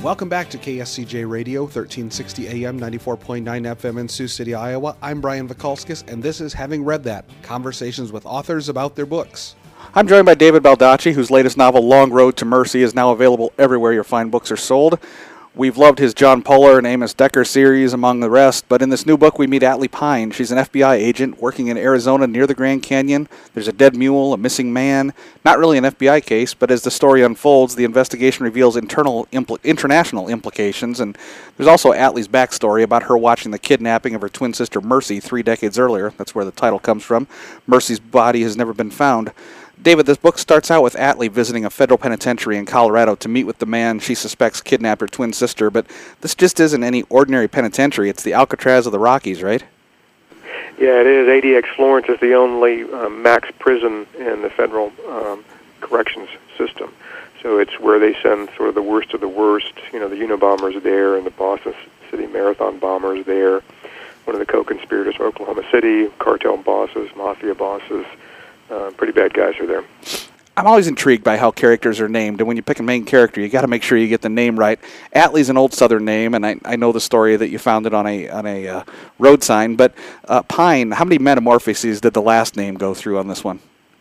Welcome back to KSCJ Radio, 1360 AM, 94.9 FM in Sioux City, Iowa. I'm Brian Vikalskis, and this is Having Read That, conversations with authors about their books. I'm joined by David Baldacci, whose latest novel, Long Road to Mercy, is now available everywhere your fine books are sold. We've loved his John Poehler and Amos Decker series, among the rest, but in this new book we meet Atlee Pine. She's an FBI agent working in Arizona near the Grand Canyon. There's a dead mule, a missing man. Not really an FBI case, but as the story unfolds, the investigation reveals international implications, and there's also Atlee's backstory about her watching the kidnapping of her twin sister Mercy 3 decades earlier. That's where the title comes from. Mercy's body has never been found. David, this book starts out with Atlee visiting a federal penitentiary in Colorado to meet with the man she suspects kidnapped her twin sister, but this just isn't any ordinary penitentiary. It's the Alcatraz of the Rockies, right? Yeah, it is. ADX Florence is the only max prison in the federal corrections system. So it's where they send sort of the worst of the worst. You know, the Unabombers there and the Boston City Marathon bombers there. One of the co-conspirators from Oklahoma City, cartel bosses, mafia bosses. Pretty bad guys are there. I'm always intrigued by how characters are named, and when you pick a main character, you got to make sure you get the name right. Atlee's an old Southern name, and I know the story that you found it on a road sign. But Pine, how many metamorphoses did the last name go through on this one?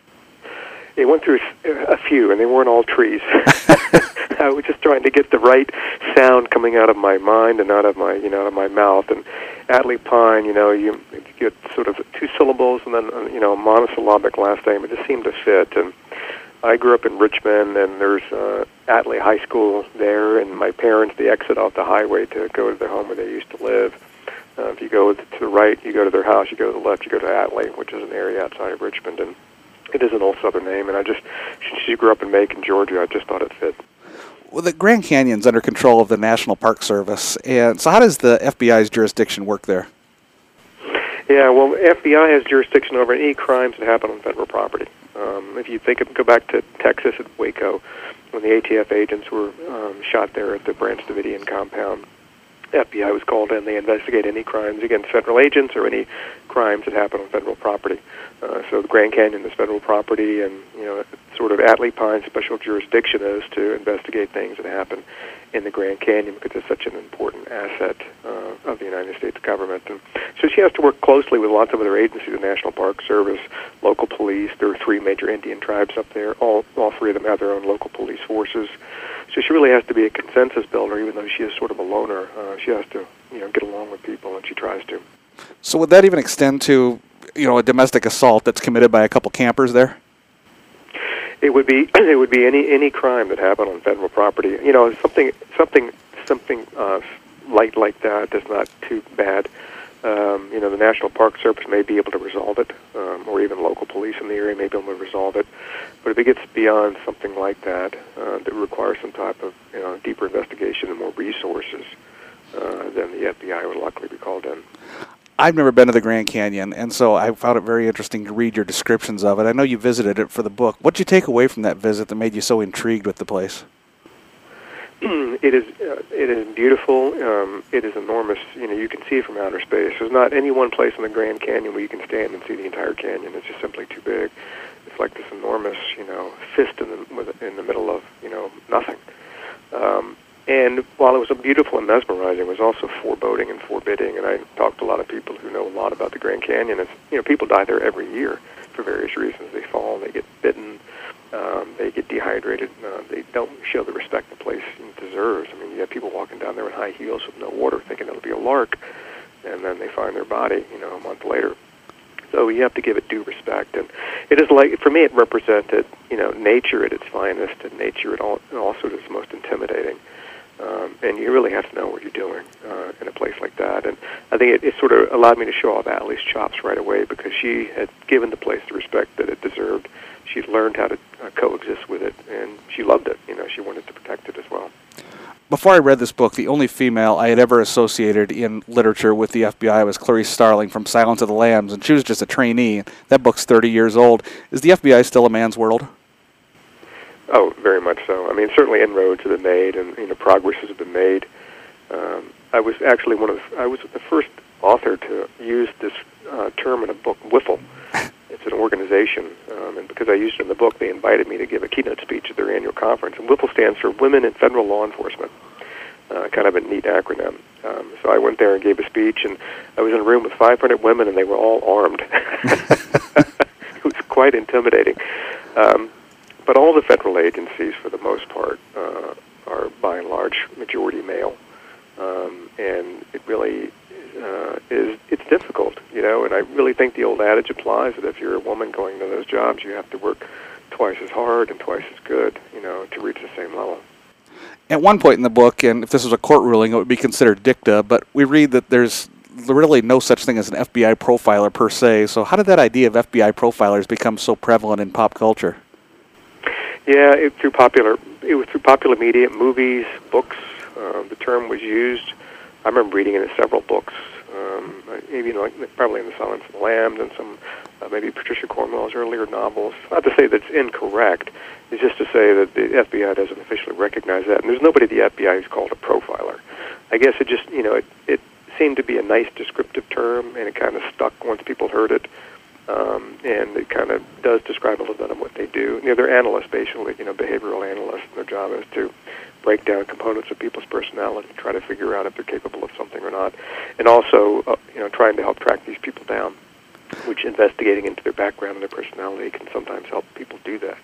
It went through a few, and they weren't all trees. I was just trying to get the right sound coming out of my mind and out of my mouth. And Atlee Pine, you get sort of 2 syllables and then a monosyllabic last name. It just seemed to fit. And I grew up in Richmond, and there's Atlee High School there, and my parents, they exit off the highway to go to their home where they used to live. If you go to the right, you go to their house. You go to the left, you go to Atlee, which is an area outside of Richmond. And it is an old Southern name, and she grew up in Macon, Georgia. I just thought it fit. Well, the Grand Canyon's under control of the National Park Service, and so how does the FBI's jurisdiction work there? Yeah, well, FBI has jurisdiction over any crimes that happen on federal property. If you go back to Texas at Waco, when the ATF agents were shot there at the Branch Davidian compound, FBI was called in. They investigate any crimes against federal agents or any crimes that happen on federal property. So the Grand Canyon is federal property, and sort of Atlee Pine's special jurisdiction is to investigate things that happen in the Grand Canyon because it's such an important asset of the United States government. And so she has to work closely with lots of other agencies, the National Park Service, local police. There are 3 major Indian tribes up there. All 3 of them have their own local police forces. So she really has to be a consensus builder, even though she is sort of a loner. She has to, get along with people, and she tries to. So would that even extend to, a domestic assault that's committed by a couple campers there? It would be any crime that happened on federal property. Something light like that is not too bad. The National Park Service may be able to resolve it, or even local police in the area may be able to resolve it. But if it gets beyond something like that, that requires some type of deeper investigation and more resources, then the FBI would likely be called in. I've never been to the Grand Canyon, and so I found it very interesting to read your descriptions of it. I know you visited it for the book. What did you take away from that visit that made you so intrigued with the place? It is beautiful. It is enormous. You can see it from outer space. There's not any one place in the Grand Canyon where you can stand and see the entire canyon. It's just simply too big. It's like this enormous, fist in the middle of, nothing. And while it was beautiful and mesmerizing, it was also foreboding and forbidding. And I talked to a lot of people who know a lot about the Grand Canyon. It's, people die there every year for various reasons. They fall, they get bitten, they get dehydrated. They don't show the respect the place deserves. I mean, you have people walking down there in high heels with no water, thinking it'll be a lark, and then they find their body, a month later. So you have to give it due respect. And it is like, for me, it represented, nature at its finest, and nature at also at its most intimidating. And you really have to know what you're doing in a place like that. And I think it sort of allowed me to show off Atlee's chops right away because she had given the place the respect that it deserved. She'd learned how to coexist with it, and she loved it. She wanted to protect it as well. Before I read this book, the only female I had ever associated in literature with the FBI was Clarice Starling from Silence of the Lambs, and she was just a trainee. That book's 30 years old. Is the FBI still a man's world? Oh, very much so. I mean, certainly inroads have been made, and progresses have been made. I was actually I was the first author to use this term in a book, WIFL. It's an organization, and because I used it in the book, they invited me to give a keynote speech at their annual conference. And WIFL stands for Women in Federal Law Enforcement. kind of a neat acronym. So I went there and gave a speech, and I was in a room with 500 women, and they were all armed. It was quite intimidating. But all the federal agencies, for the most part, are by and large majority male, and it really it's difficult, and I really think the old adage applies that if you're a woman going to those jobs, you have to work twice as hard and twice as good, to reach the same level. At one point in the book, and if this was a court ruling, it would be considered dicta, but we read that there's really no such thing as an FBI profiler per se. So how did that idea of FBI profilers become so prevalent in pop culture? Yeah, it was through popular media, movies, books. The term was used. I remember reading it in several books, maybe probably in The Silence of the Lambs and some maybe Patricia Cornwell's earlier novels. Not to say that's incorrect. It's just to say that the FBI doesn't officially recognize that, and there's nobody at the FBI who's called a profiler. I guess it just it seemed to be a nice descriptive term, and it kind of stuck once people heard it. And it kind of does describe a little bit of what they do. They're analysts, basically, behavioral analysts, and their job is to break down components of people's personality, try to figure out if they're capable of something or not, and also, trying to help track these people down, which investigating into their background and their personality can sometimes help people do that.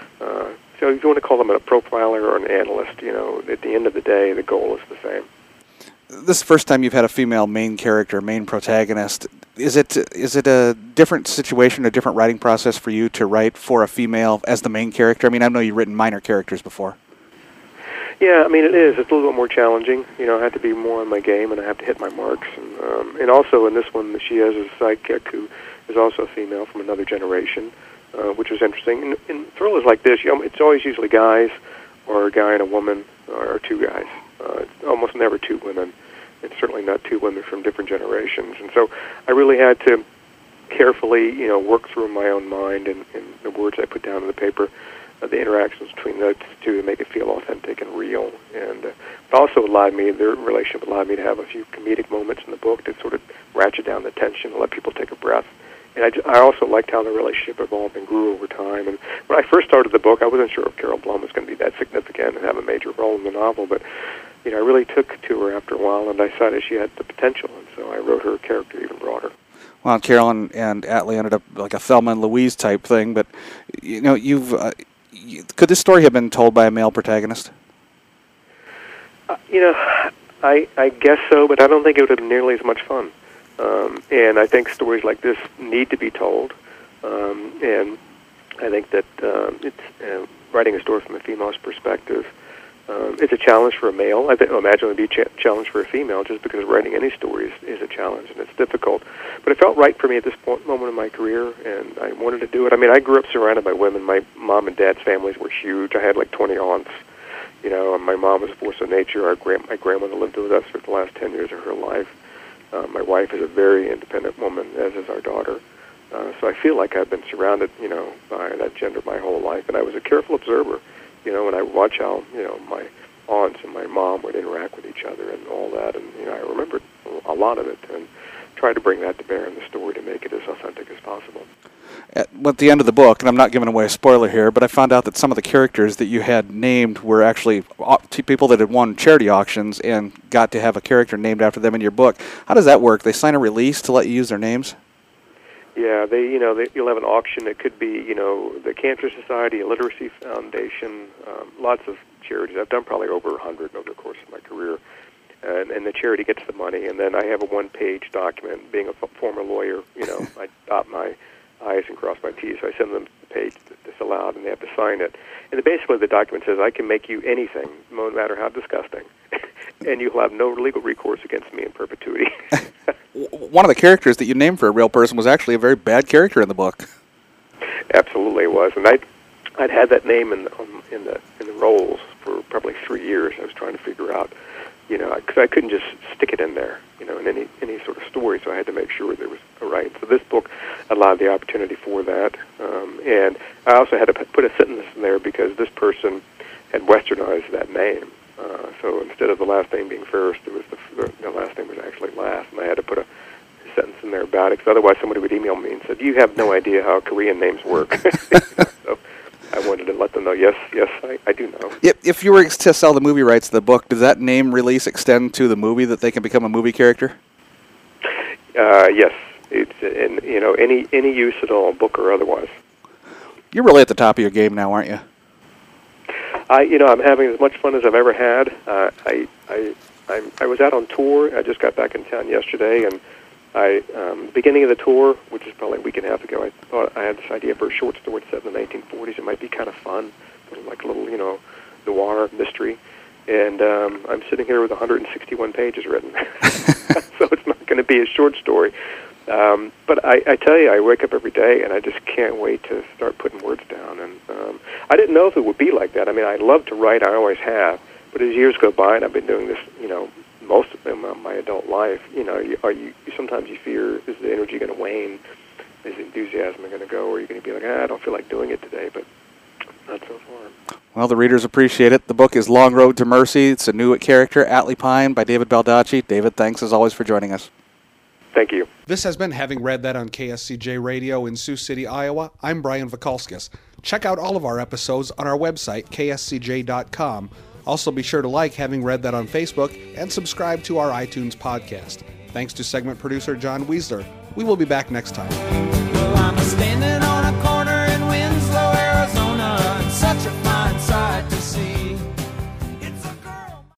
So if you want to call them a profiler or an analyst, at the end of the day, the goal is the same. This is the first time you've had a female main character, main protagonist. Is it a different situation, a different writing process for you to write for a female as the main character? I mean, I know you've written minor characters before. Yeah, I mean, it is. It's a little bit more challenging. I have to be more on my game, and I have to hit my marks. And also in this one, she has a sidekick who is also a female from another generation, which was interesting. In thrillers like this, it's always usually guys, or a guy and a woman, or two guys. It's almost never two women. It's certainly not two women from different generations. And so I really had to carefully, work through my own mind and the words I put down on the paper, the interactions between those two to make it feel authentic and real. And it also their relationship allowed me to have a few comedic moments in the book to sort of ratchet down the tension and let people take a breath. And I also liked how the relationship evolved and grew over time. And when I first started the book, I wasn't sure if Carol Blum was going to be that significant and have a major role in the novel, but I really took to her after a while, and I decided she had the potential, and so I wrote her character even broader. Well, Carol and Atlee ended up like a Thelma and Louise type thing, but could this story have been told by a male protagonist? I guess so, but I don't think it would have been nearly as much fun. And I think stories like this need to be told, and I think that it's writing a story from a female's perspective. It's a challenge for a male. I imagine it would be a challenge for a female, just because writing any story is a challenge, and it's difficult. But it felt right for me at this moment in my career, and I wanted to do it. I mean, I grew up surrounded by women. My mom and dad's families were huge. I had like 20 aunts. And my mom was a force of nature. My grandmother lived with us for the last 10 years of her life. My wife is a very independent woman, as is our daughter. So I feel like I've been surrounded, by that gender my whole life, and I was a careful observer. And I watch how, my aunts and my mom would interact with each other and all that, and, I remembered a lot of it and tried to bring that to bear in the story to make it as authentic as possible. At the end of the book, and I'm not giving away a spoiler here, but I found out that some of the characters that you had named were actually people that had won charity auctions and got to have a character named after them in your book. How does that work? They sign a release to let you use their names? Yeah, you'll have an auction. It could be, the Cancer Society, a Literacy Foundation, lots of charities. I've done probably over 100 over the course of my career. And the charity gets the money, and then I have a one-page document. Being a former lawyer, I dot my I's and cross my T's, so I send them the page to fill out, and they have to sign it. And basically the document says, I can make you anything, no matter how disgusting, and you'll have no legal recourse against me in perpetuity. One of the characters that you named for a real person was actually a very bad character in the book. Absolutely it was, and I'd had that name in the roles for probably 3 years. I was trying to figure out, because I couldn't just stick it in there, in any sort of story, so I had to make sure there was a right. So this book allowed the opportunity for that, and I also had to put a sentence in there because this person had westernized that name. So instead of the last name being first, it was the last name was actually last, and I had to put a sentence in there about it, because otherwise somebody would email me and said, "You have no idea how Korean names work." So I wanted to let them know, yes, I do know. If you were to sell the movie rights to the book, does that name release extend to the movie that they can become a movie character? Yes. It's any use at all, book or otherwise. You're really at the top of your game now, aren't you? I'm having as much fun as I've ever had. I was out on tour. I just got back in town yesterday, and beginning of the tour, which is probably a week and a half ago, I thought I had this idea for a short story set in the 1940s. It might be kind of fun, like a little, noir mystery. And I'm sitting here with 161 pages written, so it's not going to be a short story. But I tell you, I wake up every day, and I just can't wait to start putting words down. And I didn't know if it would be like that. I mean, I love to write. I always have. But as years go by, and I've been doing this, most of them my adult life, sometimes you fear, is the energy going to wane? Is the enthusiasm going to go? Or are you going to be like, I don't feel like doing it today? But not so far. Well, the readers appreciate it. The book is Long Road to Mercy. It's a new character, Atlee Pine, by David Baldacci. David, thanks as always for joining us. Thank you. This has been Having Read That on KSCJ Radio in Sioux City, Iowa. I'm Brian Vakalskis. Check out all of our episodes on our website, kscj.com. Also, be sure to like Having Read That on Facebook and subscribe to our iTunes podcast. Thanks to segment producer John Weisler. We will be back next time.